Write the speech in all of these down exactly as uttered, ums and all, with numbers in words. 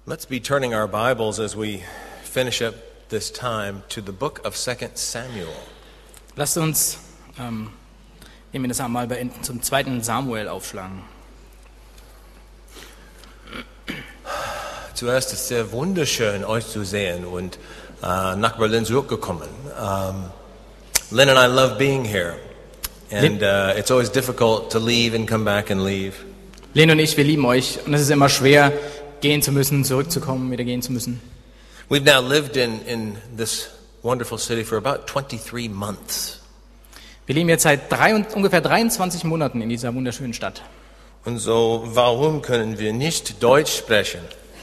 Let's be turning our Bibles as we finish up this time to the book of Second Samuel. Lasst uns, ähm, wenn wir das einmal beenden, zum zweiten Samuel aufschlagen. Zuerst ist es sehr wunderschön, euch zu sehen und uh, nach Berlin zurückgekommen. Um, Lynn and I love being here, and uh, it's always difficult to leave and come back and leave. Lynn und ich, wir lieben euch und es ist immer schwer, gehen zu müssen, zurückzukommen, wieder gehen zu müssen. We've now lived in, in this wonderful city for about twenty-three months. Wir leben jetzt seit drei, ungefähr dreiundzwanzig Monaten in dieser wunderschönen Stadt. Und so, warum können wir nicht Deutsch sprechen?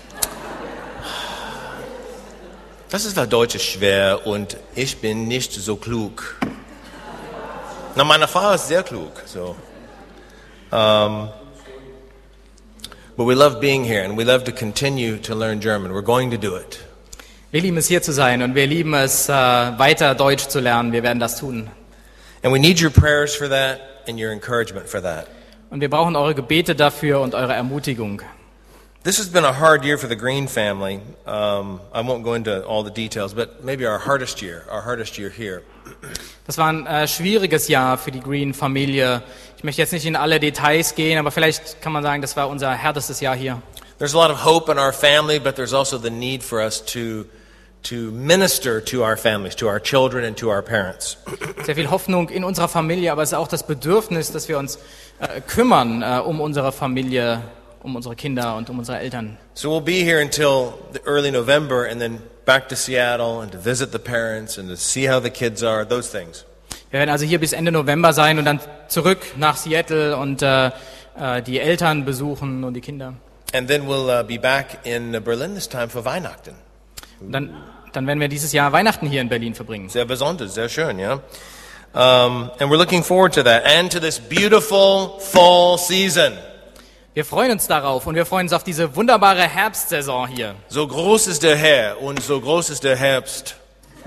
Das ist, weil Deutsch ist schwer und ich bin nicht so klug. Na, meine Frau ist sehr klug, so. Um, but we love being here and we love to continue to learn German. We're going to do it. Wir lieben es, hier zu sein und wir lieben es, äh, weiter Deutsch zu lernen. Wir werden das tun. And we need your prayers for that and your encouragement for that. Und wir brauchen eure Gebete dafür und eure Ermutigung. This has been a hard year for the Green family. Um, I won't go into all the details, but maybe our hardest year, our hardest year here. Das war ein äh, schwieriges Jahr für die Green-Familie. Ich möchte jetzt nicht in alle Details gehen, aber vielleicht kann man sagen, das war unser härtestes Jahr hier. There's a lot of hope in our family, but there's also the need for us to to minister to our families, to our children and to our parents. Sehr viel Hoffnung in unserer Familie, aber es ist auch das Bedürfnis, dass wir uns äh, kümmern äh, um unsere Familie, um unsere Kinder und um unsere Eltern. So we'll be here until the early November and then back to Seattle and to visit the parents and to see how the kids are, those things. Wir werden also hier bis Ende November sein und dann zurück nach Seattle und äh, äh, die Eltern besuchen und die Kinder. And then we'll uh, be back in Berlin this time for Weihnachten. Und dann, dann werden wir dieses Jahr Weihnachten hier in Berlin verbringen. Sehr besonders, sehr schön, ja. Um, and we're looking forward to that and to this beautiful fall season. Wir freuen uns darauf und wir freuen uns auf diese wunderbare Herbstsaison hier. So groß ist der Herr und so groß ist der Herbst.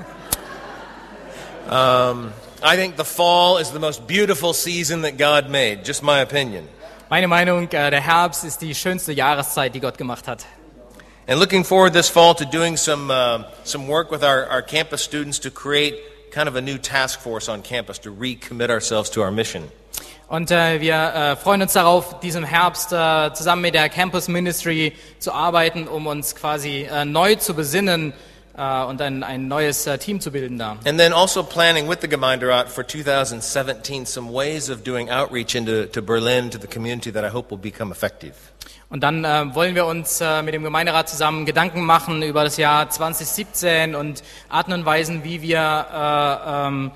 Um, I think the fall is the most beautiful season that God made, just my opinion. Meine Meinung, äh, der Herbst ist die schönste Jahreszeit, die Gott gemacht hat. And looking forward this fall to doing some uh, some work with our, our campus students to create kind of a new task force on campus to recommit ourselves to our mission. Und äh, wir äh, freuen uns darauf, diesem Herbst äh, zusammen mit der Campus Ministry zu arbeiten, um uns quasi äh, neu zu besinnen äh, und ein, ein neues äh, Team zu bilden da. And then also planning with the Gemeinderat for two thousand seventeen some ways of doing outreach into to Berlin, to the community that I hope will become effective. Und dann äh, wollen wir uns äh, mit dem Gemeinderat zusammen Gedanken machen über das Jahr zwanzig siebzehn und Arten und Weisen, wie wir äh, ähm,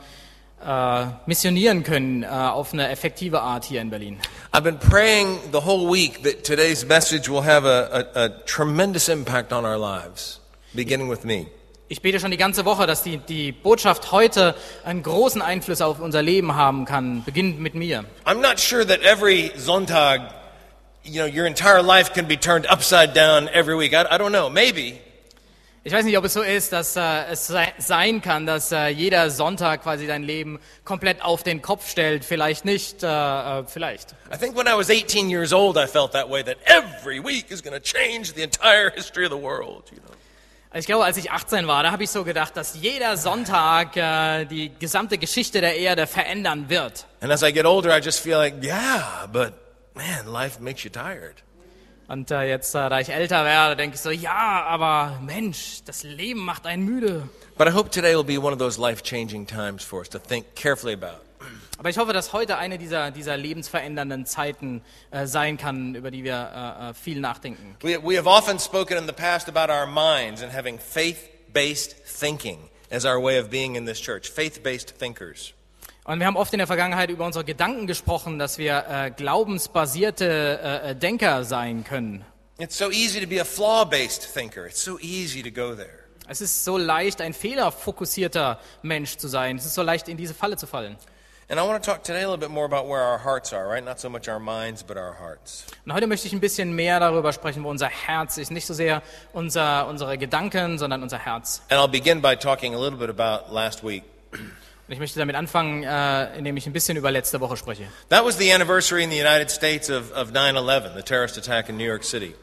äh, missionieren können äh, auf eine effektive Art hier in Berlin. I've been praying the whole week that today's message will have a, a, a tremendous impact on our lives, beginning with me. Ich bete schon die ganze Woche, dass die, die Botschaft heute einen großen Einfluss auf unser Leben haben kann, beginnend mit mir. I'm not sure that every Sonntag, you know, your entire life can be turned upside down every week. I, I don't know, maybe. Ich weiß nicht, ob es so ist, dass äh, es sei, sein kann, dass äh, jeder Sonntag quasi dein Leben komplett auf den Kopf stellt. Vielleicht nicht, äh, äh, vielleicht. I think when I was eighteen years old, I felt that way, that every week is going to change the entire history of the world, you know. Ich glaube, als ich achtzehn war, da habe ich so gedacht, dass jeder Sonntag äh, die gesamte Geschichte der Erde verändern wird. And as I get older, I just feel like, yeah, but man, life makes you tired. Und äh, jetzt, äh, da ich älter werde, denke ich so, ja, aber Mensch, das Leben macht einen müde. But I hope today will be one of those life-changing times for us to think carefully about. Aber ich hoffe, dass heute eine dieser, dieser lebensverändernden Zeiten äh, sein kann, über die wir äh, viel nachdenken. We, we have often spoken in the past about our minds and having faith-based thinking as our way of being in this church, faith-based thinkers. Und wir haben oft in der Vergangenheit über unsere Gedanken gesprochen, dass wir äh, glaubensbasierte äh, Denker sein können. It's so easy to be a flaw-based thinker. It's so easy to go there. Es ist so leicht, ein fehlerfokussierter Mensch zu sein. Es ist so leicht, in diese Falle zu fallen. And I want to talk today a little bit more about where our hearts are, right? Not so much our minds, but our hearts. Und heute möchte ich ein bisschen mehr darüber sprechen, wo unser Herz ist. Nicht so sehr unser, unsere Gedanken, sondern unser Herz. And I'll begin by talking a little bit about last week. Und ich möchte damit anfangen, äh, indem ich ein bisschen über letzte Woche spreche. That was the anniversary in the United States of, of nine eleven, the terrorist attack in New York City.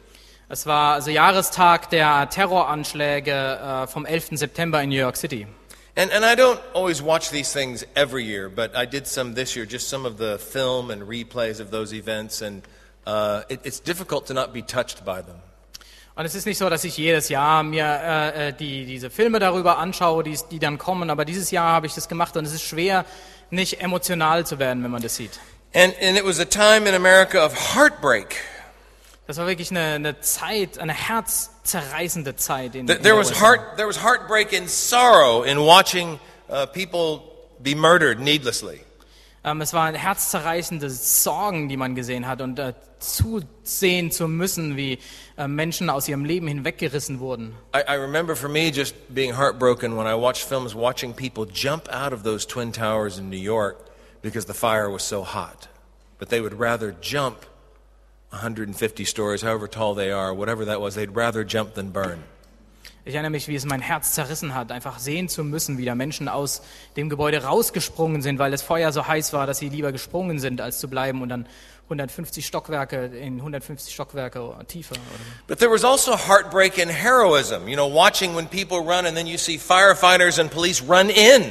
Es war also Jahrestag der Terroranschläge äh, vom elften September in New York City. And and I don't always watch these things every year, but I did some this year, just some of the film and replays of those events, and uh, it, it's difficult to not be touched by them. Und es ist nicht so, dass ich jedes Jahr mir äh, die, diese Filme darüber anschaue, die, die dann kommen, aber dieses Jahr habe ich das gemacht und es ist schwer, nicht emotional zu werden, wenn man das sieht. And and it was a time in America of heartbreak. Das war wirklich eine, eine Zeit, eine herzzerreißende Zeit. In, There, in there der was U S A. heart there was heartbreak and sorrow in watching uh, people be murdered needlessly. Ähm, es waren herzzerreißende Sorgen, die man gesehen hat und äh, zusehen zu müssen, wie äh, Menschen aus ihrem Leben hinweggerissen wurden. I, I remember for me just being heartbroken when I watched films, watching people jump out of those Twin Towers in New York because the fire was so hot. But they would rather jump one hundred fifty stories, however tall they are, whatever that was, they'd rather jump than burn. Ich erinnere mich, wie es mein Herz zerrissen hat, einfach sehen zu müssen, wie da Menschen aus dem Gebäude rausgesprungen sind, weil das Feuer so heiß war, dass sie lieber gesprungen sind, als zu bleiben und dann hundertfünfzig Stockwerke in hundertfünfzig Stockwerke tiefer. Oder? But there was also heartbreak and heroism, you know, watching when people run and then you see firefighters and police run in.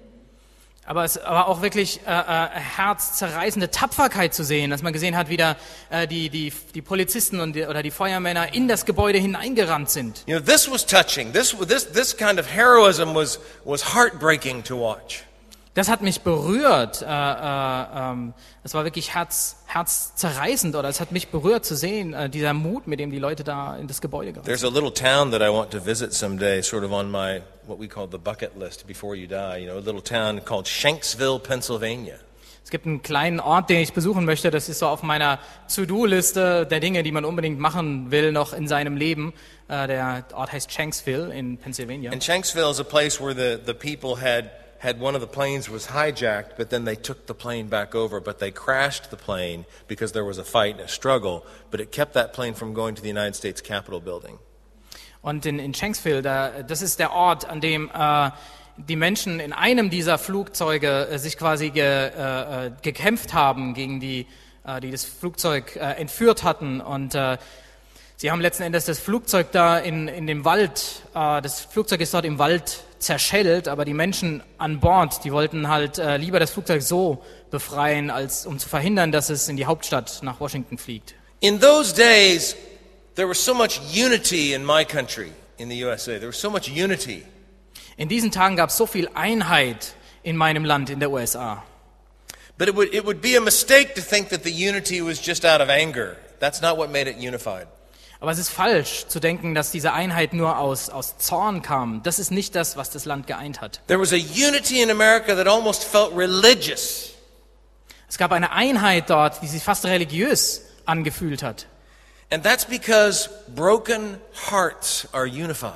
Aber es war auch wirklich äh, äh, herzzerreißende Tapferkeit zu sehen, dass man gesehen hat, wie da äh, die, die, die Polizisten und die, oder die Feuermänner in das Gebäude hineingerannt sind. You know, this was touching. This this this kind of heroism was was heartbreaking to watch. Das hat mich berührt. Äh, äh, ähm, das war wirklich herz, herzzerreißend, oder es hat mich berührt zu sehen, äh, dieser Mut, mit dem die Leute da in das Gebäude gerannt There's sind. a little town that I want to visit someday, sort of on my what we call the bucket list before you die. You know, a little town called Shanksville, Pennsylvania. Es gibt einen kleinen Ort, den ich besuchen möchte. Das ist so auf meiner To-Do-Liste der Dinge, die man unbedingt machen will noch in seinem Leben. Äh, der Ort heißt Shanksville in Pennsylvania. And Shanksville is a place where the the people had had one of the planes was hijacked, but then they took the plane back over, but they crashed the plane because there was a fight and a struggle, but it kept that plane from going to the United States Capitol building. Und in, in Shanksville, da, das ist der Ort, an dem äh, die Menschen in einem dieser Flugzeuge äh, sich quasi ge, äh, gekämpft haben gegen die, äh, die das Flugzeug äh, entführt hatten. Und äh, sie haben letzten Endes das Flugzeug da in, in dem Wald, äh, das Flugzeug ist dort im Wald zerschellt, aber die Menschen an Bord, die wollten halt äh, lieber das Flugzeug so befreien, als um zu verhindern, dass es in die Hauptstadt nach Washington fliegt. In those days, there was so much unity in my country, in the U S A. There was so much unity. In diesen Tagen gab es so viel Einheit in meinem Land, in der U S A. But it would it would be a mistake to think that the unity was just out of anger. That's not what made it unified. Aber es ist falsch zu denken, dass diese Einheit nur aus, aus Zorn kam. Das ist nicht das, was das Land geeint hat. There was a unity in America that almost felt religious. Es gab eine Einheit dort, die sich fast religiös angefühlt hat. And that's because broken hearts are unified.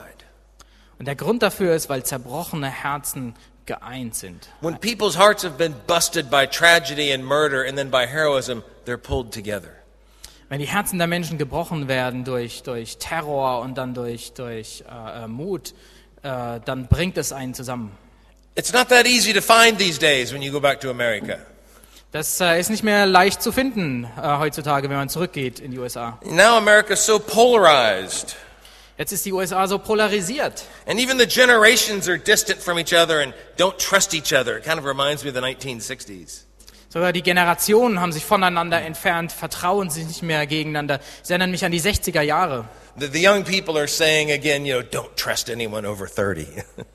Und der Grund dafür ist, weil zerbrochene Herzen geeint sind. When people's hearts have been busted by tragedy and murder and then by heroism, they're pulled together. Wenn die Herzen der Menschen gebrochen werden durch, durch Terror und dann durch, durch äh, Mut, äh, dann bringt es einen zusammen. It's not that easy to find these days when you go back to America. Das äh, ist nicht mehr leicht zu finden äh, heutzutage, wenn man zurückgeht in die U S A. Now America is so polarized. Jetzt ist die U S A so polarisiert. And even the generations are distant from each other and don't trust each other. It kind of reminds me of the nineteen sixties. Sogar die Generationen haben sich voneinander entfernt, vertrauen sich nicht mehr gegeneinander. Sie erinnern mich an die sechziger Jahre. The, the young people are saying again, you know, don't trust anyone over thirty.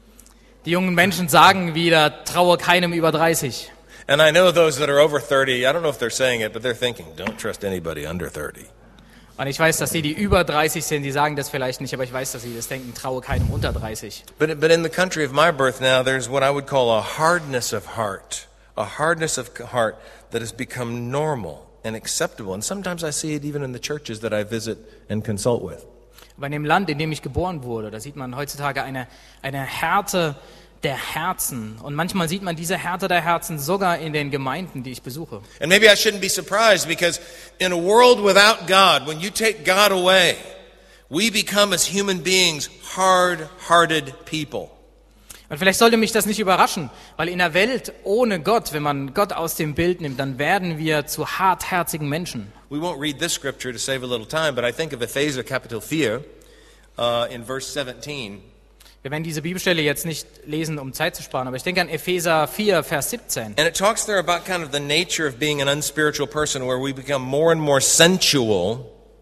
Die jungen Menschen sagen wieder, traue keinem über dreißig. And I know those that are over thirty, I don't know if they're saying it, but they're thinking, don't trust anybody under thirty. Und ich weiß, dass die, die über dreißig sind, die sagen das vielleicht nicht, aber ich weiß, dass sie das denken, traue keinem unter dreißig. But, but in the country of my birth now, there's what I would call a hardness of heart. A hardness of heart that has become normal and acceptable. And sometimes I see it even in the churches that I visit and consult with. Aber in dem Land, in dem ich geboren wurde, da sieht man heutzutage eine, eine Härte der Herzen. Und manchmal sieht man diese Härte der Herzen sogar in den Gemeinden, die ich besuche. And maybe I shouldn't be surprised because in a world without God, when you take God away, we become as human beings hard-hearted people. Und vielleicht sollte mich das nicht überraschen, weil in der Welt ohne Gott, wenn man Gott aus dem Bild nimmt, dann werden wir zu hartherzigen Menschen. We won't read this scripture to save a little time, but I think of Epheser Kapitel vier uh, in verse seventeen. Wir werden diese Bibelstelle jetzt nicht lesen, um Zeit zu sparen, aber ich denke an Epheser vier, Vers siebzehn. And it talks there about kind of the nature of being an unspiritual person, where we become more and more sensual.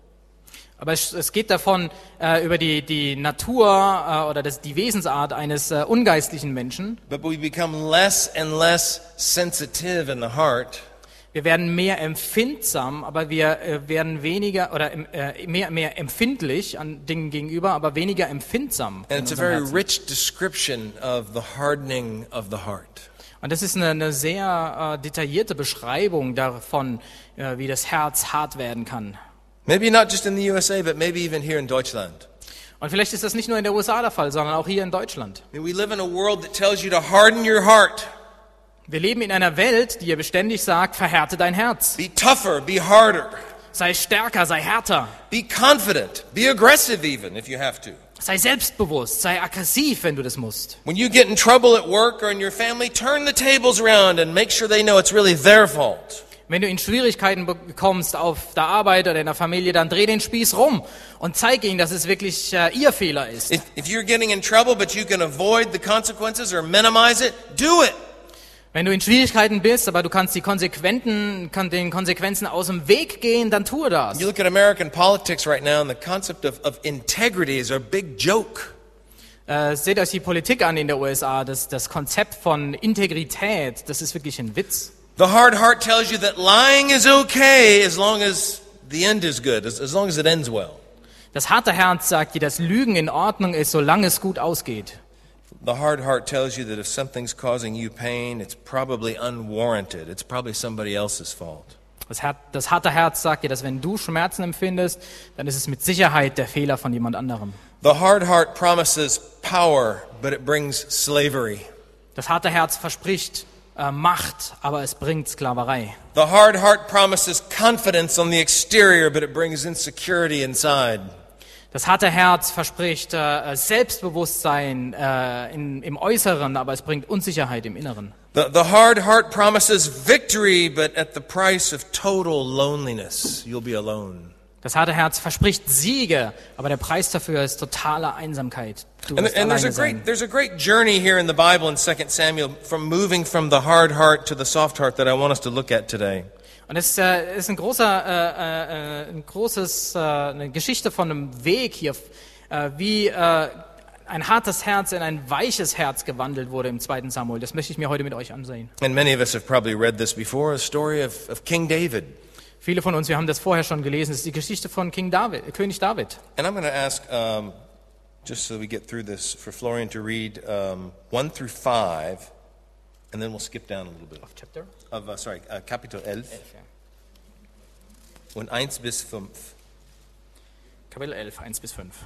Aber es, es geht davon äh, über die, die Natur äh, oder das, die Wesensart eines äh, ungeistlichen Menschen. But we become less and less sensitive in the heart. Wir werden mehr empfindsam, aber wir äh, werden weniger oder äh, mehr mehr empfindlich an Dingen gegenüber, aber weniger empfindsam. And it's a very rich description of the hardening of the heart. Und das ist eine, eine sehr äh, detaillierte Beschreibung davon, äh, wie das Herz hart werden kann. Maybe not just in the U S A, but maybe even here in Deutschland. Und vielleicht ist das nicht nur in der U S A der Fall, sondern auch hier in Deutschland. We live in a world that tells you to harden your heart. Wir leben in einer Welt, die dir beständig sagt, verhärte dein Herz. Be tougher, be harder. Sei stärker, sei härter. Be confident, be aggressive even if you have to. Sei selbstbewusst, sei aggressiv, wenn du das musst. When you get in trouble at work or in your family, turn the tables around and make sure they know it's really their fault. Wenn du in Schwierigkeiten bekommst auf der Arbeit oder in der Familie, dann dreh den Spieß rum und zeig ihnen, dass es wirklich äh, ihr Fehler ist. If, if you're getting in trouble but you can avoid the consequences or minimize it, do it. Wenn du in Schwierigkeiten bist, aber du kannst die Konsequenten, kann den Konsequenzen aus dem Weg gehen, dann tue das. You look at American politics right now and the concept of, of integrity is a big joke. Äh, seht euch die Politik an in der U S A, das, das Konzept von Integrität, das ist wirklich ein Witz. The hard heart tells you that lying is okay as long as the end is good, as, as long as it ends well. Das harte Herz sagt dir, dass Lügen in Ordnung ist, solange es gut ausgeht. The hard heart tells you that if something's causing you pain, it's probably unwarranted. It's probably somebody else's fault. Das, Her- das harte Herz sagt dir, dass wenn du Schmerzen empfindest, dann ist es mit Sicherheit der Fehler von jemand anderem. The hard heart promises power, but it brings slavery. Das harte Herz verspricht äh, Macht, aber es bringt Sklaverei. The hard heart promises confidence on the exterior, but it brings insecurity inside. Das harte Herz verspricht äh, Selbstbewusstsein äh, in, im Äußeren, aber es bringt Unsicherheit im Inneren. The, the hard heart promises victory, but at the price of total loneliness. You'll be alone. Das harte Herz verspricht Siege, aber der Preis dafür ist totale Einsamkeit. Du And, wirst and there's a alleine sein. great there's a great journey here in the Bible in Second Samuel from moving from the hard heart to the soft heart that I want us to look at today. Und es äh, ist ein großer, äh, äh, ein großes, äh, eine Geschichte von einem Weg hier, äh, wie äh, ein hartes Herz in ein weiches Herz gewandelt wurde im zweiten Samuel. Das möchte ich mir heute mit euch ansehen. And many of us have probably read this before, a story of, of King David. Viele von uns, wir haben das vorher schon gelesen. Es ist die Geschichte von King David, König David. And I'm going to ask, um, just so we get through this, for Florian to read um, one through five, and then we'll skip down a little bit. Of chapter? Of, uh, sorry, uh, Kapitel elf. elf ja. Und eins bis fünf. Kapitel elf, eins bis fünf.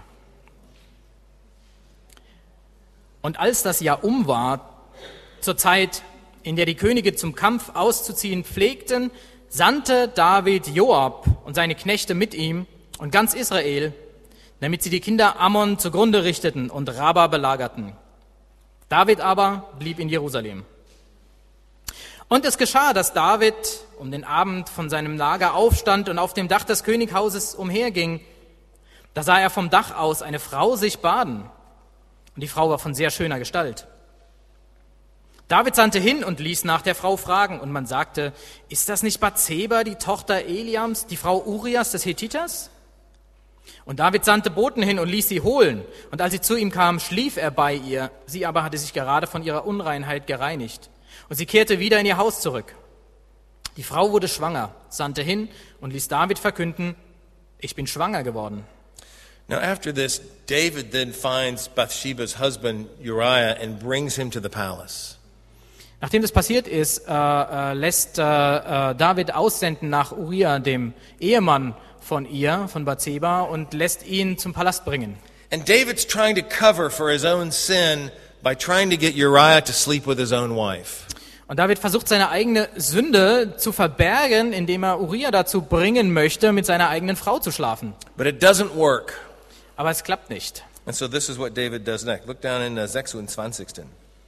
Und als das Jahr um war, zur Zeit, in der die Könige zum Kampf auszuziehen pflegten, sandte David Joab und seine Knechte mit ihm und ganz Israel, damit sie die Kinder Ammon zugrunde richteten und Raba belagerten. David aber blieb in Jerusalem. Und es geschah, dass David um den Abend von seinem Lager aufstand und auf dem Dach des Könighauses umherging. Da sah er vom Dach aus eine Frau sich baden. Und die Frau war von sehr schöner Gestalt. David sandte hin und ließ nach der Frau fragen. Und man sagte, ist das nicht Bathseba, die Tochter Eliams, die Frau Urias des Hethiters? Und David sandte Boten hin und ließ sie holen. Und als sie zu ihm kam, schlief er bei ihr. Sie aber hatte sich gerade von ihrer Unreinheit gereinigt. Und sie kehrte wieder in ihr Haus zurück. Die Frau wurde schwanger, sandte hin und ließ David verkünden, ich bin schwanger geworden. Now after this, David then finds Bathsheba's husband Uriah and brings him to the palace. Nachdem das passiert ist, äh, äh, lässt äh, äh, David aussenden nach Uriah, dem Ehemann von ihr, von Bathseba, und lässt ihn zum Palast bringen. And David's trying to cover for his own sin by trying to get Uriah to sleep with his own wife. Und David versucht seine eigene Sünde zu verbergen, indem er Uriah dazu bringen möchte, mit seiner eigenen Frau zu schlafen. But it doesn't work. Aber es klappt nicht. And so this is what David does next. Look down in uh, sechsundzwanzig.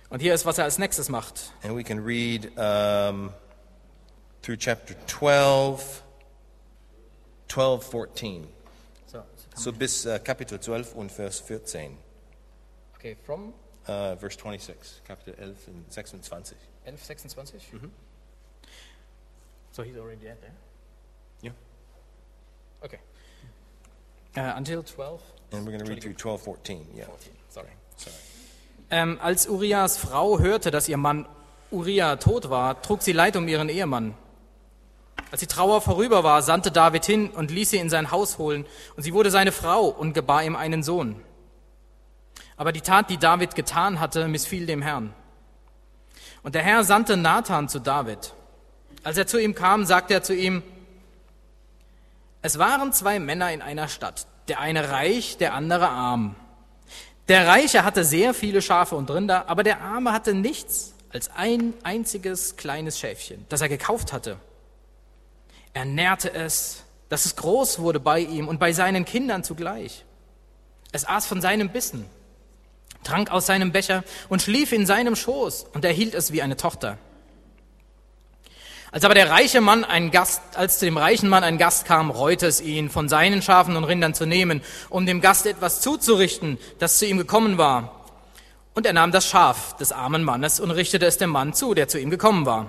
Und hier ist, was er als nächstes macht. And we can read um, through chapter twelve, twelve, fourteen. So, So bis uh, Kapitel zwölf und Vers vierzehn. okay, from Uh, verse twenty-six, Kapitel elf und sechsundzwanzig. elf sechsundzwanzig. So he's already there. Yeah. Okay. Uh, until twelve. And we're going to read through twelve, fourteen. Yeah. fourteen. Sorry. Sorry. Ähm, als Urias Frau hörte, dass ihr Mann Uria tot war, trug sie Leid um ihren Ehemann. Als die Trauer vorüber war, sandte David hin und ließ sie in sein Haus holen, und sie wurde seine Frau und gebar ihm einen Sohn. Aber die Tat, die David getan hatte, missfiel dem Herrn. Und der Herr sandte Nathan zu David. Als er zu ihm kam, sagte er zu ihm: Es waren zwei Männer in einer Stadt, der eine reich, der andere arm. Der Reiche hatte sehr viele Schafe und Rinder, aber der Arme hatte nichts als ein einziges kleines Schäfchen, das er gekauft hatte. Er nährte es, dass es groß wurde bei ihm und bei seinen Kindern zugleich. Es aß von seinem Bissen, trank aus seinem Becher und schlief in seinem Schoß, und er hielt es wie eine Tochter. Als aber der reiche Mann ein Gast, als zu dem reichen Mann ein Gast kam, reute es ihn, von seinen Schafen und Rindern zu nehmen, um dem Gast etwas zuzurichten, das zu ihm gekommen war. Und er nahm das Schaf des armen Mannes und richtete es dem Mann zu, der zu ihm gekommen war.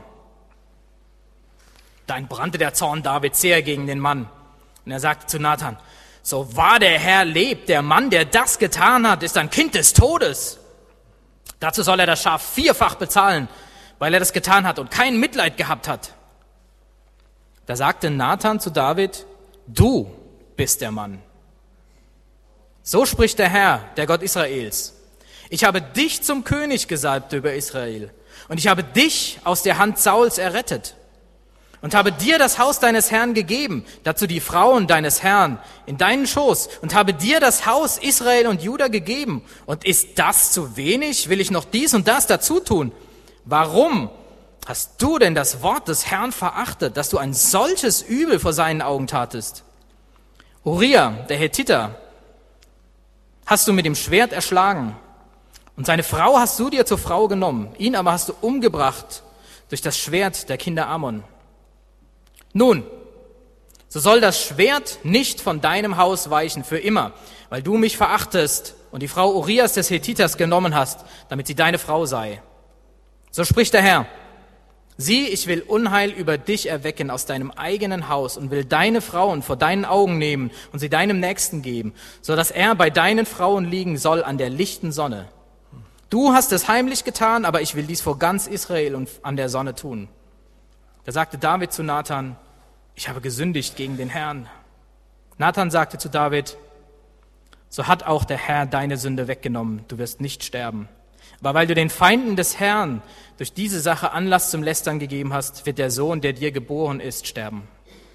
Da entbrannte der Zorn Davids sehr gegen den Mann. Und er sagte zu Nathan: So wahr der Herr lebt, der Mann, der das getan hat, ist ein Kind des Todes. Dazu soll er das Schaf vierfach bezahlen, weil er das getan hat und kein Mitleid gehabt hat. Da sagte Nathan zu David: Du bist der Mann. So spricht der Herr, der Gott Israels: Ich habe dich zum König gesalbt über Israel, und ich habe dich aus der Hand Sauls errettet und habe dir das Haus deines Herrn gegeben, dazu die Frauen deines Herrn in deinen Schoß, und habe dir das Haus Israel und Juda gegeben. Und ist das zu wenig? Will ich noch dies und das dazu tun? Warum hast du denn das Wort des Herrn verachtet, dass du ein solches Übel vor seinen Augen tatest? Uria, der Hethiter, hast du mit dem Schwert erschlagen, und seine Frau hast du dir zur Frau genommen. Ihn aber hast du umgebracht durch das Schwert der Kinder Ammon. Nun, so soll das Schwert nicht von deinem Haus weichen für immer, weil du mich verachtest und die Frau Urias des Hethiters genommen hast, damit sie deine Frau sei. So spricht der Herr: Sieh, ich will Unheil über dich erwecken aus deinem eigenen Haus und will deine Frauen vor deinen Augen nehmen und sie deinem Nächsten geben, so dass er bei deinen Frauen liegen soll an der lichten Sonne. Du hast es heimlich getan, aber ich will dies vor ganz Israel und an der Sonne tun. Da sagte David zu Nathan: Ich habe gesündigt gegen den Herrn. Nathan sagte zu David: So hat auch der Herr deine Sünde weggenommen, du wirst nicht sterben. Aber weil du den Feinden des Herrn durch diese Sache Anlass zum Lästern gegeben hast, wird der Sohn, der dir geboren ist, sterben.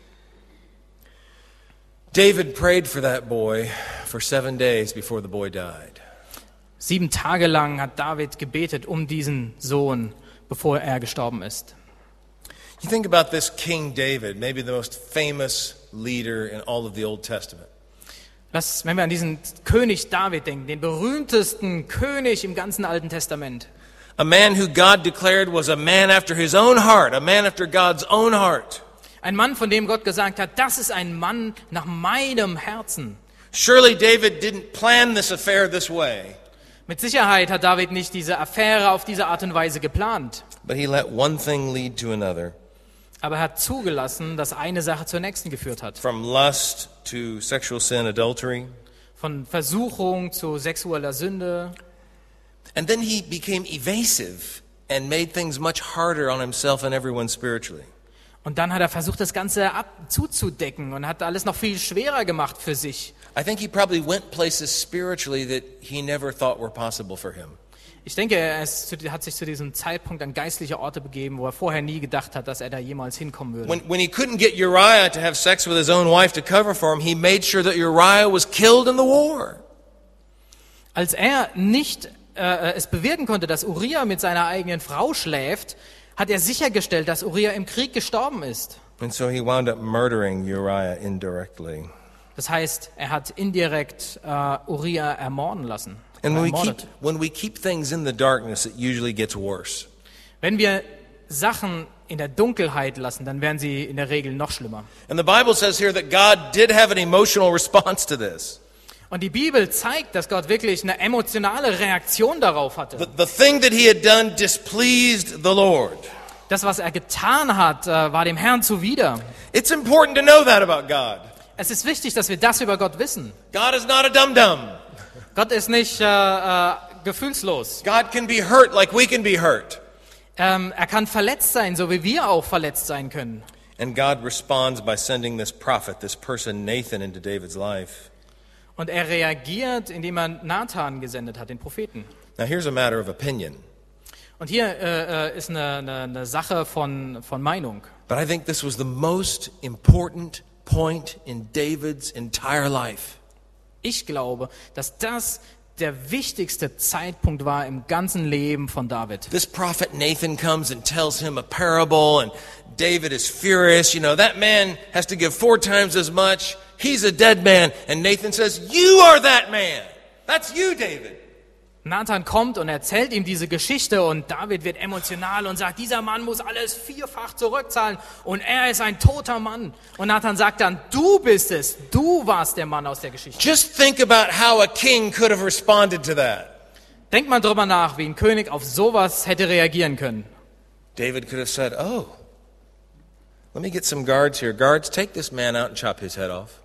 David prayed for that boy for seven days before the boy died. Sieben Tage lang hat David gebetet um diesen Sohn, bevor er gestorben ist. You think about this King David, maybe the most famous leader in all of the Old Testament. Lass, wenn wir an diesen König David denken, den berühmtesten König im ganzen Alten Testament. A man who God declared was a man after his own heart, a man after God's own heart. Ein Mann, von dem Gott gesagt hat, das ist ein Mann nach meinem Herzen. Surely David didn't plan this affair this way. Mit Sicherheit hat David nicht diese Affäre auf diese Art und Weise geplant. But he let one thing lead to another. Aber er hat zugelassen, dass eine Sache zur nächsten geführt hat. From lust to sexual sin, adultery. Von Versuchung zu sexueller Sünde. And then he became evasive and made things much harder on himself and everyone spiritually. Und dann hat er versucht, das Ganze ab zuzudecken und hat alles noch viel schwerer gemacht für sich. I think he probably went places spiritually that he never thought were possible for him. Ich denke, er ist, hat sich zu diesem Zeitpunkt an geistliche Orte begeben, wo er vorher nie gedacht hat, dass er da jemals hinkommen würde. When, when he couldn't get Uriah to have sex with his own wife to cover for him, he made sure that Uriah was killed in the war. Als er nicht äh, es bewirken konnte, dass Uriah mit seiner eigenen Frau schläft, hat er sichergestellt, dass Uriah im Krieg gestorben ist. And so he wound up murdering Uriah indirectly. Das heißt, er hat indirekt äh, Uriah ermorden lassen. And when we, ermordet. keep, when we keep things in the darkness, it usually gets worse. Wenn wir Sachen in der Dunkelheit lassen, dann werden sie in der Regel noch schlimmer. And the Bible says here that God did have an emotional response to this. Und die Bibel zeigt, dass Gott wirklich eine emotionale Reaktion darauf hatte. The, the thing that he had done displeased the Lord. Das, was er getan hat, äh, war dem Herrn zuwider. It's important to know that about God. Es ist wichtig, dass wir das über Gott wissen. God is not a dum-dum. Gott ist nicht äh, äh, gefühlslos. God can be hurt like we can be hurt. Ähm, er kann verletzt sein, so wie wir auch verletzt sein können. And God responds by sending this prophet, this person Nathan, into David's life. Und er reagiert, indem er Nathan gesendet hat, den Propheten. Now here's a matter of opinion. Und hier äh, ist eine, eine, eine Sache von, von Meinung. But I think this was the most important point in David's entire life. Ich glaube, dass das der wichtigste Zeitpunkt war im ganzen Leben von David. This prophet Nathan comes and tells him a parable, and David is furious. You know, that man has to give four times as much. He's a dead man. And Nathan says, you are that man. That's you, David. Nathan kommt und erzählt ihm diese Geschichte und David wird emotional und sagt, dieser Mann muss alles vierfach zurückzahlen und er ist ein toter Mann. Und Nathan sagt dann, du bist es, du warst der Mann aus der Geschichte. Just think about how a king could have responded to that. Denk mal drüber nach, wie ein König auf sowas hätte reagieren können. David could have said, oh, let me get some guards here. Guards, take this man out and chop his head off.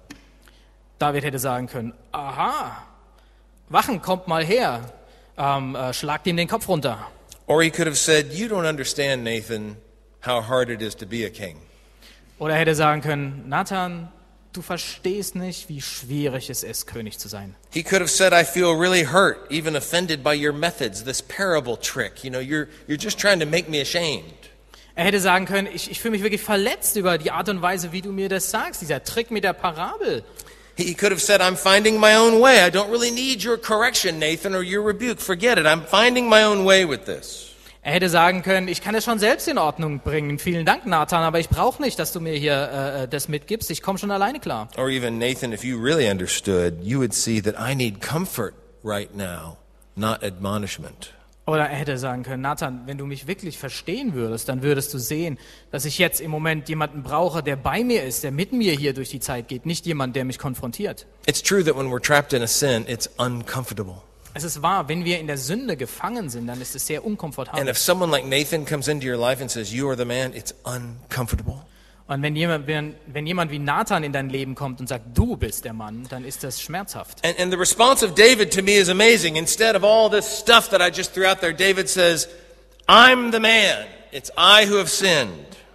David hätte sagen können, aha, Wachen, kommt mal her. Ähm, äh, schlagt ihm den Kopf runter. Or he could have said, you don't understand, Nathan, how hard it is to be a king. Oder er hätte sagen können, Nathan, du verstehst nicht, wie schwierig es ist, König zu sein. He could have said, I feel really hurt, even offended by your methods, this parable trick. You know, you're, you're just trying to make me ashamed. Er hätte sagen können, ich, ich fühle mich wirklich verletzt über die Art und Weise, wie du mir das sagst, dieser Trick mit der Parabel. He could have said, I'm finding my own way. I don't really need your correction, Nathan, or your rebuke. Forget it. I'm finding my own way with this. Er hätte sagen können, ich kann es schon selbst in Ordnung bringen. Vielen Dank, Nathan, aber ich brauche nicht, dass du mir hier äh, das mitgibst. Ich komme schon alleine klar. Or even, Nathan, if you really understood, you would see that I need comfort right now, not admonishment. Oder er hätte sagen können, Nathan, wenn du mich wirklich verstehen würdest, dann würdest du sehen, dass ich jetzt im Moment jemanden brauche, der bei mir ist, der mit mir hier durch die Zeit geht, nicht jemand, der mich konfrontiert. It's true that when we're trapped in a sin, it's uncomfortable. Es ist wahr, wenn wir in der Sünde gefangen sind, dann ist es sehr And unkomfortabel. if someone like Nathan comes into your life and says, you are the man, it's uncomfortable. Und wenn jemand, wenn, wenn jemand wie Nathan in dein Leben kommt und sagt, du bist der Mann, dann ist das schmerzhaft. And, and the response of David to me is amazing. Instead of all this stuff that I just threw out there, David says, I'm the man. It's I who have sinned.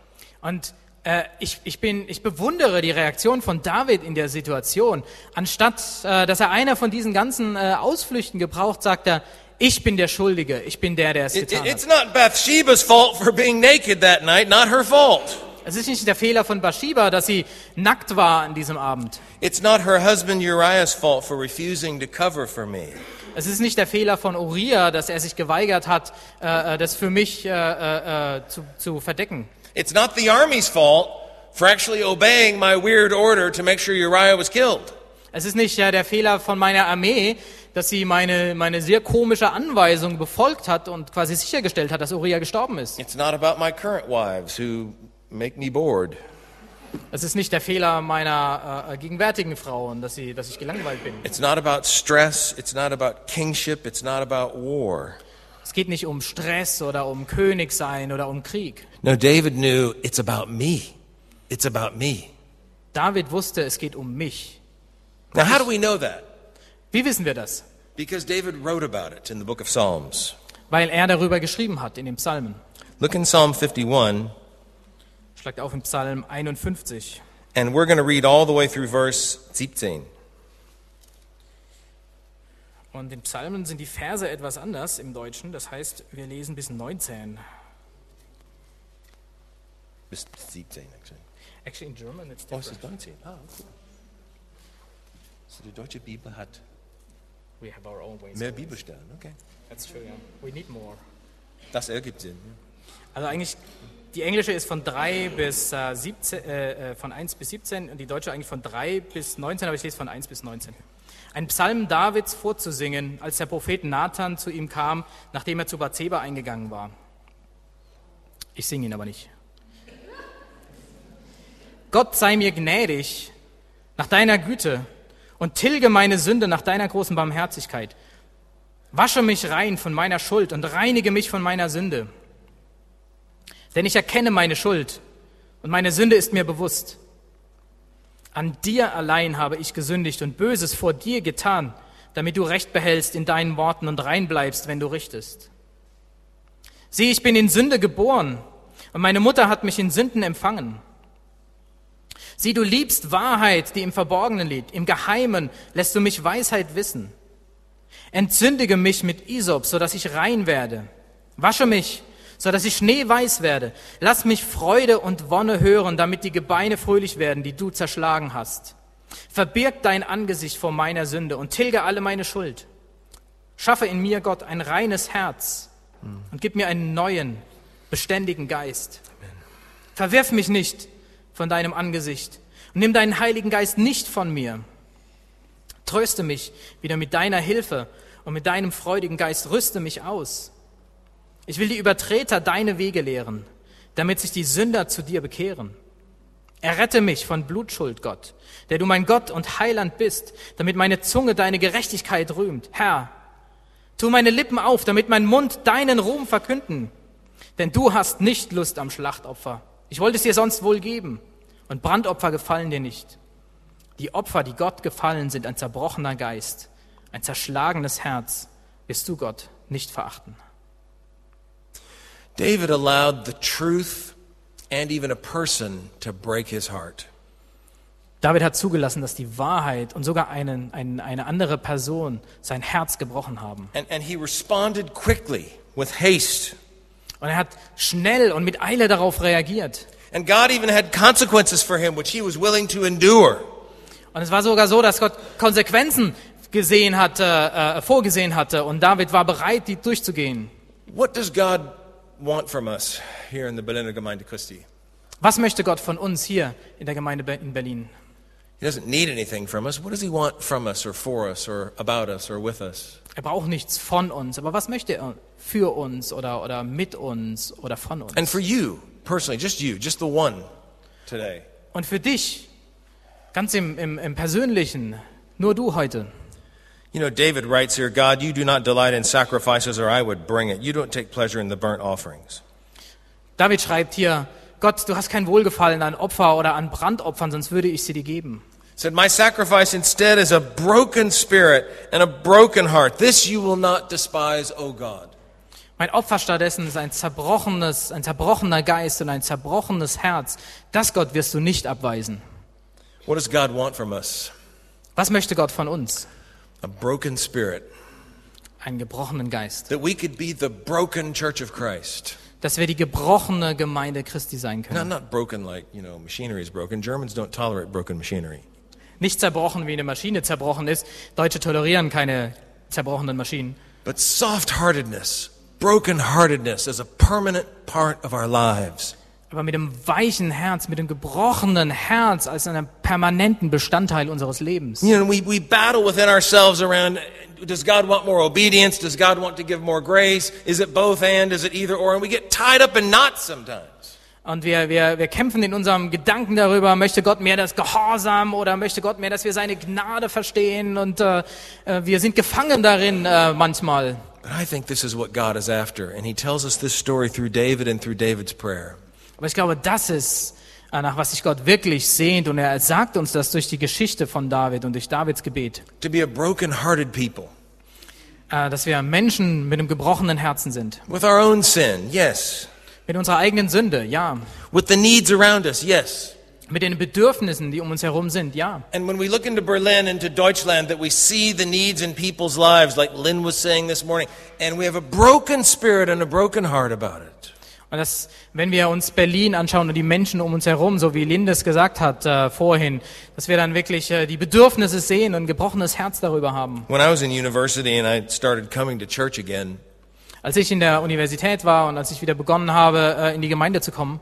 Und äh, ich, ich, bin, ich bewundere die Reaktion von David in der Situation. Anstatt, äh, dass er einer von diesen ganzen äh, Ausflüchten gebraucht, sagt er, ich bin der Schuldige, ich bin der, der es It, getan it, it's hat. not Bathsheba's fault for being naked that night, not her fault. Es ist nicht der Fehler von Bathsheba, dass sie nackt war an diesem Abend. It's not her husband Uriah's fault for refusing to cover for me. Es ist nicht der Fehler von Uriah, dass er sich geweigert hat, äh, das für mich äh, äh, zu, zu verdecken. It's not the army's fault for actually obeying my weird order to make sure Uriah was killed. Es ist nicht äh, der Fehler von meiner Armee, dass sie meine, meine sehr komische Anweisung befolgt hat und quasi sichergestellt hat, dass Uriah gestorben ist. It's not about my current wives who make me bored. Es ist nicht der Fehler meiner äh, gegenwärtigen Frauen, dass, sie, dass ich gelangweilt bin. It's not about stress. It's not about kingship. It's not about war. Es geht nicht um Stress oder um Königsein oder um Krieg. No, David knew it's about me. It's about me. David wusste, es geht um mich. Now, how do we know that? Wie wissen wir das? Because David wrote about it in the book of Psalms. Weil er darüber geschrieben hat in den Psalmen. Look in Psalm fifty-one, Schlagt auf in Psalm einundfünfzig. and we're going to read all the way through verse seventeen. Und in Psalmen sind die Verse etwas anders im Deutschen. Das heißt, wir lesen bis neunzehn. Bis siebzehn, actually. Actually in German it's Oh, es different. ist neunzehn. Ah, okay. So die deutsche Bibel hat We have our own ways. mehr of it. Bibelstellen. Okay. That's true, yeah. We need more. Das ergibt Sinn. Also eigentlich, die englische ist von drei bis äh, siebzehn, äh, von eins bis siebzehn und die deutsche eigentlich von drei bis neunzehn, aber ich lese von eins bis neunzehn. Ein Psalm Davids vorzusingen, als der Prophet Nathan zu ihm kam, nachdem er zu Bathseba eingegangen war. Ich singe ihn aber nicht. Gott sei mir gnädig nach deiner Güte und tilge meine Sünde nach deiner großen Barmherzigkeit. Wasche mich rein von meiner Schuld und reinige mich von meiner Sünde. Denn ich erkenne meine Schuld und meine Sünde ist mir bewusst. An dir allein habe ich gesündigt und Böses vor dir getan, damit du Recht behältst in deinen Worten und rein bleibst, wenn du richtest. Sieh, ich bin in Sünde geboren und meine Mutter hat mich in Sünden empfangen. Sieh, du liebst Wahrheit, die im Verborgenen liegt. Im Geheimen lässt du mich Weisheit wissen. Entzündige mich mit Isop, so dass ich rein werde. Wasche mich, so dass ich schneeweiß werde. Lass mich Freude und Wonne hören, damit die Gebeine fröhlich werden, die du zerschlagen hast. Verbirg dein Angesicht vor meiner Sünde und tilge alle meine Schuld. Schaffe in mir, Gott, ein reines Herz und gib mir einen neuen, beständigen Geist. Verwirf mich nicht von deinem Angesicht und nimm deinen Heiligen Geist nicht von mir. Tröste mich wieder mit deiner Hilfe und mit deinem freudigen Geist rüste mich aus. Ich will die Übertreter deine Wege lehren, damit sich die Sünder zu dir bekehren. Errette mich von Blutschuld, Gott, der du mein Gott und Heiland bist, damit meine Zunge deine Gerechtigkeit rühmt. Herr, tu meine Lippen auf, damit mein Mund deinen Ruhm verkünden. Denn du hast nicht Lust am Schlachtopfer. Ich wollte es dir sonst wohl geben. Und Brandopfer gefallen dir nicht. Die Opfer, die Gott gefallen, sind ein zerbrochener Geist, ein zerschlagenes Herz, wirst du, Gott, nicht verachten. David allowed the truth and even a person to break his heart. David hat zugelassen, dass die Wahrheit und sogar einen, einen, eine andere Person sein Herz gebrochen haben. And, and he responded quickly with haste. Und er hat schnell und mit Eile darauf reagiert. And God even had consequences for him, which he was willing to endure. Und es war sogar so, dass Gott Konsequenzen gesehen hatte, äh, vorgesehen hatte, und David war bereit, die durchzugehen. What does God want from us here in the Berliner Gemeinde Christi? Was möchte Gott von uns hier in der Gemeinde in Berlin? He doesn't need anything from us. What does he want from us or for us or about us or with us? Er braucht nichts von uns, aber was möchte er für uns oder, oder mit uns oder von uns? And for you, personally, just you, just the one today. Und für dich, ganz im, im, im Persönlichen, nur du heute. You know, David writes here, God, you do not delight in sacrifices or I would bring it. You don't take pleasure in the burnt offerings. David schreibt hier, Gott, du hast kein Wohlgefallen an Opfer oder an Brandopfern, sonst würde ich sie dir geben. Said, my sacrifice instead is a broken spirit and a broken heart. This you will not despise, O God. Mein Opfer stattdessen ist ein zerbrochenes, ein zerbrochener Geist und ein zerbrochenes Herz. Das, Gott, wirst du nicht abweisen. What does God want from us? Was möchte Gott von uns? A broken spirit. Einen gebrochenen Geist. That we could be the broken church of Christ. Dass wir die gebrochene Gemeinde Christi sein Not, können. not broken like, you know, machinery is broken. Germans don't tolerate broken machinery. Nicht zerbrochen, wie eine Maschine zerbrochen ist. Deutsche tolerieren keine zerbrochenen Maschinen. But soft-heartedness, broken-heartedness is a permanent part of our lives. Aber mit dem weichen Herz, mit dem gebrochenen Herz als einem permanenten Bestandteil unseres Lebens. You know, we, we battle within ourselves around, does God want more obedience? Does God want to give more grace? Is it both and? Is it either or? And we get tied up in knots sometimes. Und wir, wir, wir kämpfen in unserem Gedanken darüber, möchte Gott mehr das Gehorsam oder möchte Gott mehr, dass wir seine Gnade verstehen, und äh, wir sind gefangen darin äh, manchmal. But I think this is what God is after. And he tells us this story through David and through David's prayer. Aber ich glaube, das ist, äh, nach was sich Gott wirklich sehnt, und er sagt uns das durch die Geschichte von David und durch Davids Gebet. To be a broken-hearted people. Äh, dass wir Menschen mit einem gebrochenen Herzen sind. With our own sin, yes. Mit unserer eigenen Sünde, ja. With the needs around us, yes. Mit den Bedürfnissen, die um uns herum sind, ja. And when we look into Berlin, into Deutschland, that we see the needs in people's lives, like Lynn was saying this morning, and we have a broken spirit and a broken heart about it. Und das, wenn wir uns Berlin anschauen und die Menschen um uns herum, so wie Lindes gesagt hat äh, vorhin, dass wir dann wirklich äh, die Bedürfnisse sehen und ein gebrochenes Herz darüber haben. When I was in university and I started coming to church again, Als ich in der Universität war und als ich wieder begonnen habe, äh, in die Gemeinde zu kommen,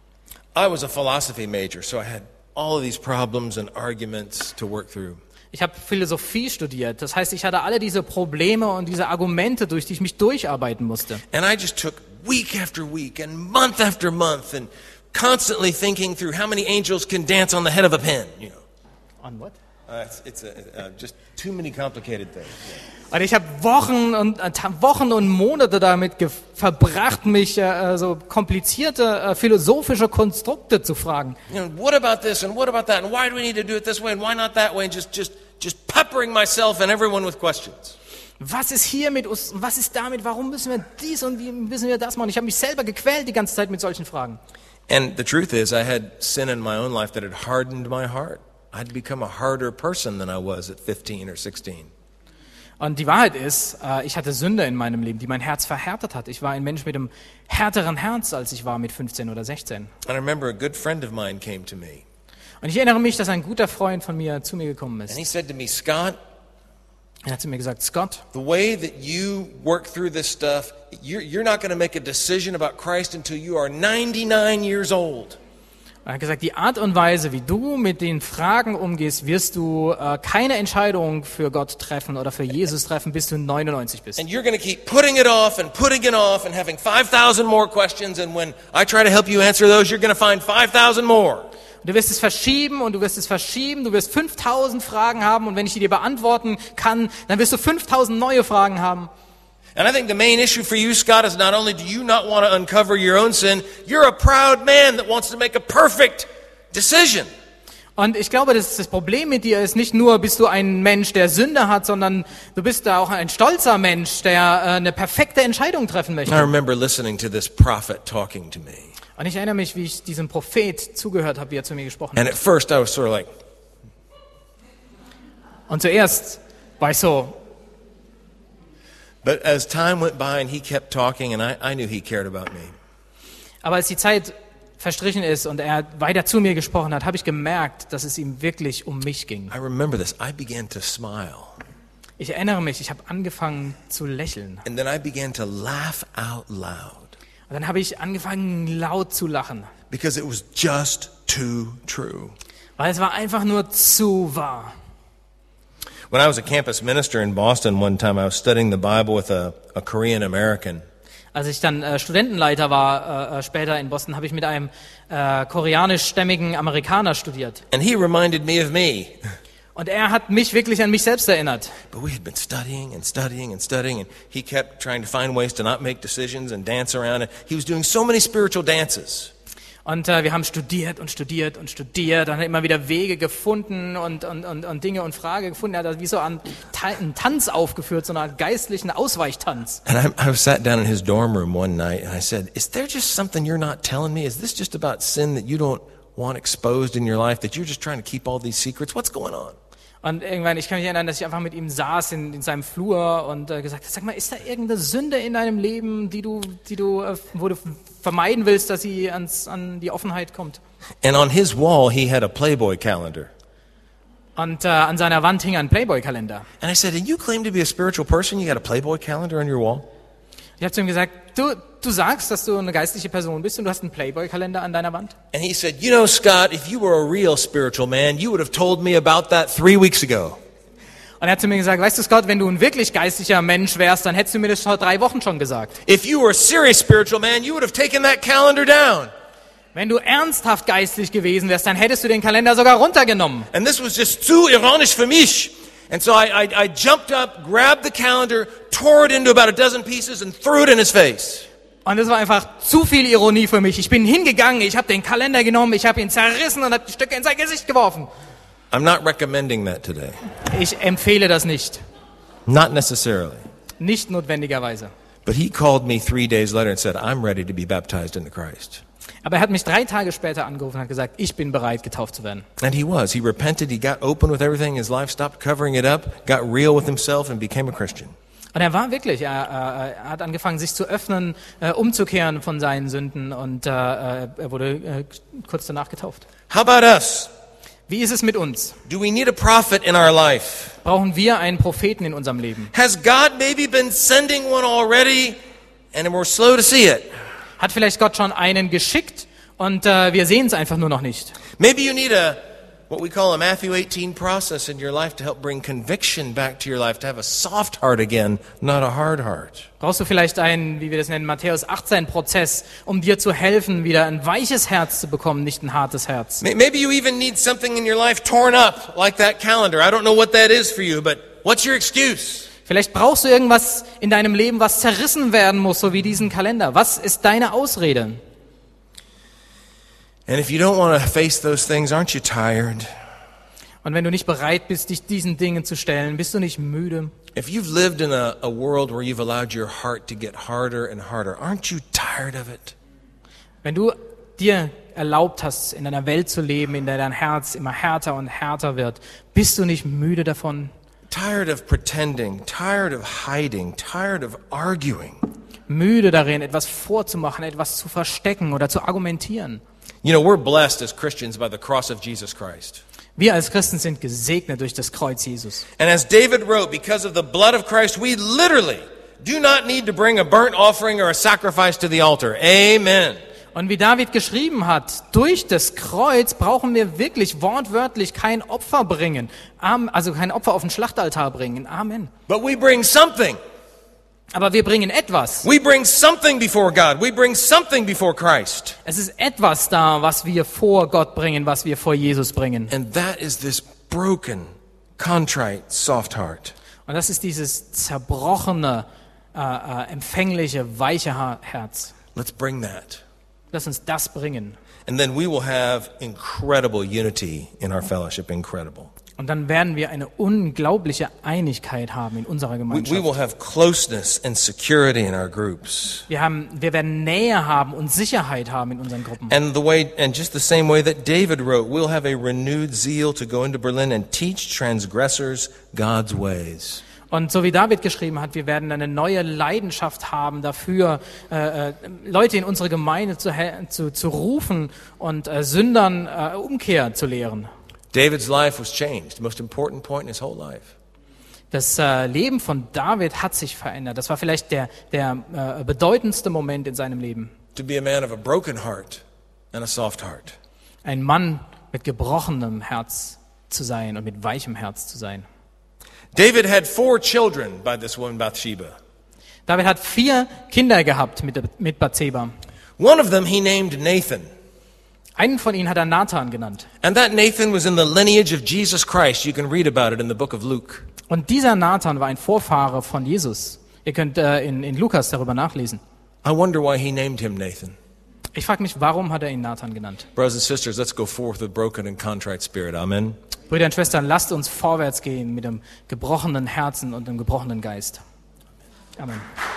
I was a philosophy major, so I had all of these problems and arguments to work through. ich habe Philosophie studiert. Das heißt, ich hatte alle diese Probleme und diese Argumente, durch die ich mich durcharbeiten musste. And I just took week after week and month after month and constantly thinking through how many angels can dance on the head of a pin, you know. On what? Uh, it's it's a, uh, just too many complicated things. Und ich habe Wochen und äh, Wochen und Monate damit ge- verbracht, mich äh, so komplizierte äh, philosophische Konstrukte zu fragen. You know, what about this and what about that and why do we need to do it this way and why not that way and just just just peppering myself and everyone with questions. Was ist hier mit uns? Was ist damit? Warum müssen wir dies und wie müssen wir das machen? Ich habe mich selber gequält die ganze Zeit mit solchen Fragen. And the truth is, I had sin in my own life that had hardened my heart. I'd become a harder person than I was at fifteen or sixteen. Und die Wahrheit ist, äh, ich hatte Sünde in meinem Leben, die mein Herz verhärtet hat. Ich war ein Mensch mit einem härteren Herz, als ich war mit fünfzehn oder sechzehn. And I remember a good friend of mine came to me. Und ich erinnere mich, dass ein guter Freund von mir zu mir gekommen ist. And he said to me, Scott, Er hat zu mir gesagt, Scott, the way that you work through this stuff, you're, you're not going to make a decision about Christ until you are ninety-nine years old. er hat gesagt, die Art und Weise, wie du mit den Fragen umgehst, wirst du äh, keine Entscheidung für Gott treffen oder für Jesus treffen, bis du neunundneunzig bist. And you're going to keep putting it off and putting it off and having five thousand more questions. And when I try to help you answer those, you're going to find five thousand more. Und du wirst es verschieben und du wirst es verschieben, du wirst fünftausend Fragen haben und wenn ich die dir beantworten kann, dann wirst du fünftausend neue Fragen haben. And I think the main issue for you, Scott, is not only do you not want to uncover your own sin, you're a proud man that wants to make a perfect decision. Und ich glaube, das, das Problem mit dir ist nicht nur, bist du ein Mensch, der Sünde hat, sondern du bist da auch ein stolzer Mensch, der äh, eine perfekte Entscheidung treffen I möchte. remember listening to this prophet talking to me. Und ich erinnere mich, wie ich diesem Prophet zugehört habe, wie er zu mir gesprochen And hat. at first I was sort of like, Und zuerst war ich so, but as time went by and he kept talking and I, I knew he cared about me. aber als die Zeit verstrichen ist und er weiter zu mir gesprochen hat, habe ich gemerkt, dass es ihm wirklich um mich ging. I remember this. I began to smile. Ich erinnere mich, ich habe angefangen zu lächeln. And then I began to laugh out loud Und dann habe ich angefangen laut zu lachen, because it was just too true. weil es war einfach nur zu wahr. When I was a campus minister in Boston one time, I was studying the Bible with a, a Korean American. Als ich dann äh, Studentenleiter war, äh, später in Boston, habe ich mit einem äh, koreanischstämmigen Amerikaner studiert. And he reminded me of me. Und er hat mich wirklich an mich selbst erinnert. But we had been studying and studying and studying, and he kept trying to find ways to not make decisions and dance around. And he was doing so many spiritual dances. Und äh, wir haben studiert und studiert und studiert und hat immer wieder Wege gefunden und, und, und, und Dinge und Fragen gefunden. Er hat wie so einen, Ta- einen Tanz aufgeführt, so einen geistlichen Ausweichtanz. And I, I sat down in his dorm room one night, and I said, is there just something you're not telling me? Is this just about sin that you don't want exposed in your life, that you're just trying to keep all these secrets? What's going on? Und irgendwann, ich kann mich erinnern, dass ich einfach mit ihm saß in, in seinem Flur und äh, gesagt habe, sag mal, ist da irgendeine Sünde in deinem Leben, die du, die du, äh, wo du vermeiden willst, dass sie ans, an die Offenheit kommt? And on his wall, he had a Playboy calendar. Und äh, an seiner Wand hing ein Playboy-Kalender. And I said, and you claim to be a spiritual person? You got a Playboy calendar on your wall? Ich habe zu ihm gesagt, du, du sagst, dass du eine geistliche Person bist und du hast einen Playboy-Kalender an deiner Wand? And he said, you know, Scott, if you were a real spiritual man, you would have told me about that three weeks ago. Und er hat zu mir gesagt, weißt du, Scott, wenn du ein wirklich geistlicher Mensch wärst, dann hättest du mir das vor drei Wochen schon gesagt. If you were a serious spiritual man, you would have taken that calendar down. Wenn du ernsthaft geistlich gewesen wärst, dann hättest du den Kalender sogar runtergenommen. And this was just too ironisch für mich. And so I, I, I jumped up, grabbed the calendar, tore it into about a dozen pieces and threw it in his face. Und das war einfach zu viel Ironie für mich. Ich bin hingegangen, ich habe den Kalender genommen, ich habe ihn zerrissen und habe die Stücke in sein Gesicht geworfen. I'm not recommending that today. Ich empfehle das nicht. Not necessarily. Nicht notwendigerweise. But he called me three days later and said, I'm ready to be baptized into Christ. Aber er hat mich drei Tage später angerufen und hat gesagt, ich bin bereit, getauft zu werden. And he was. He repented. He got open with everything. His life stopped covering it up, got real with himself, and became a Christian. Und er war wirklich, er, er, er hat angefangen, sich zu öffnen, äh, umzukehren von seinen Sünden und äh, er wurde äh, kurz danach getauft. How about us? Wie ist es mit uns? Do we need a prophet in our life? Brauchen wir einen Propheten in unserem Leben? Has God maybe been sending one already, and we're slow to see it. Hat vielleicht Gott schon einen geschickt und äh, wir sehen es einfach nur noch nicht. Maybe you need a what we call a Matthew eighteen process in your life to help bring conviction back to your life, to have a soft heart again, not a hard heart. Brauchst du vielleicht einen, wie wir das nennen, Matthäus achtzehn Prozess, um dir zu helfen, wieder ein weiches Herz zu bekommen, nicht ein hartes Herz. Maybe you even need something in your life torn up, like that calendar. I don't know what that is for you, but what's your excuse? Vielleicht brauchst du irgendwas in deinem Leben, was zerrissen werden muss, so wie diesen Kalender. Was ist deine Ausrede? And if you don't want to face those things, aren't you tired? Und wenn du nicht bereit bist, dich diesen Dingen zu stellen, bist du nicht müde? If you've lived in a, a world where you've allowed your heart to get harder and harder, aren't you tired of it? Wenn du dir erlaubt hast, in einer Welt zu leben, in der dein Herz immer härter und härter wird, bist du nicht müde davon? Tired of pretending, tired of hiding, tired of arguing. Müde darin, etwas vorzumachen, etwas zu verstecken oder zu argumentieren. You know, we're blessed as Christians by the cross of Jesus Christ. Wir als Christen sind gesegnet durch das Kreuz Jesus. And as David wrote, because of the blood of Christ, we literally do not need to bring a burnt offering or a sacrifice to the altar. Amen. Und wie David geschrieben hat, durch das Kreuz brauchen wir wirklich wortwörtlich kein Opfer bringen. Also kein Opfer auf den Schlachtaltar bringen. Amen. But we bring something. Aber wir bringen etwas. We bring something before God. We bring something before Christ. Es ist etwas da, was wir vor Gott bringen, was wir vor Jesus bringen. And that is this broken, contrite, soft heart. Und das ist dieses zerbrochene, äh, äh, empfängliche, weiche ha- Herz. Let's bring that. Lass uns das bringen. And then we will have incredible unity in our fellowship. Incredible. Und dann werden wir eine unglaubliche Einigkeit haben in unserer We, Gemeinschaft. we will have closeness and security in our groups. Wir haben, wir werden Nähe haben und Sicherheit haben in unseren Gruppen. And the way, and just the same way that David wrote, we'll have a renewed zeal to go into Berlin and teach transgressors God's ways. Und so wie David geschrieben hat, wir werden eine neue Leidenschaft haben dafür, äh, äh, Leute in unsere Gemeinde zu, zu, zu rufen und äh, Sündern äh, Umkehr zu lehren. David's life was changed. The most important point in his whole life. Das äh, Leben von David hat sich verändert. Das war vielleicht der, der äh, bedeutendste Moment in seinem Leben. To be a man of a broken heart and a soft heart. Ein Mann mit gebrochenem Herz zu sein und mit weichem Herz zu sein. David had four children by this woman Bathsheba. David hat vier Kinder gehabt mit, mit Bathseba. One of them he named Nathan. Einen von ihnen hat er Nathan genannt. And that Nathan was in the lineage of Jesus Christ. You can read about it in the book of Luke. Und dieser Nathan war ein Vorfahre von Jesus. Ihr könnt äh, in, in Lukas darüber nachlesen. I wonder why he named him Nathan. Ich frage mich, warum hat er ihn Nathan genannt? Brothers and sisters, let's go forth with broken and contrite spirit. Amen. Brüder und Schwestern, lasst uns vorwärts gehen mit dem gebrochenen Herzen und dem gebrochenen Geist. Amen.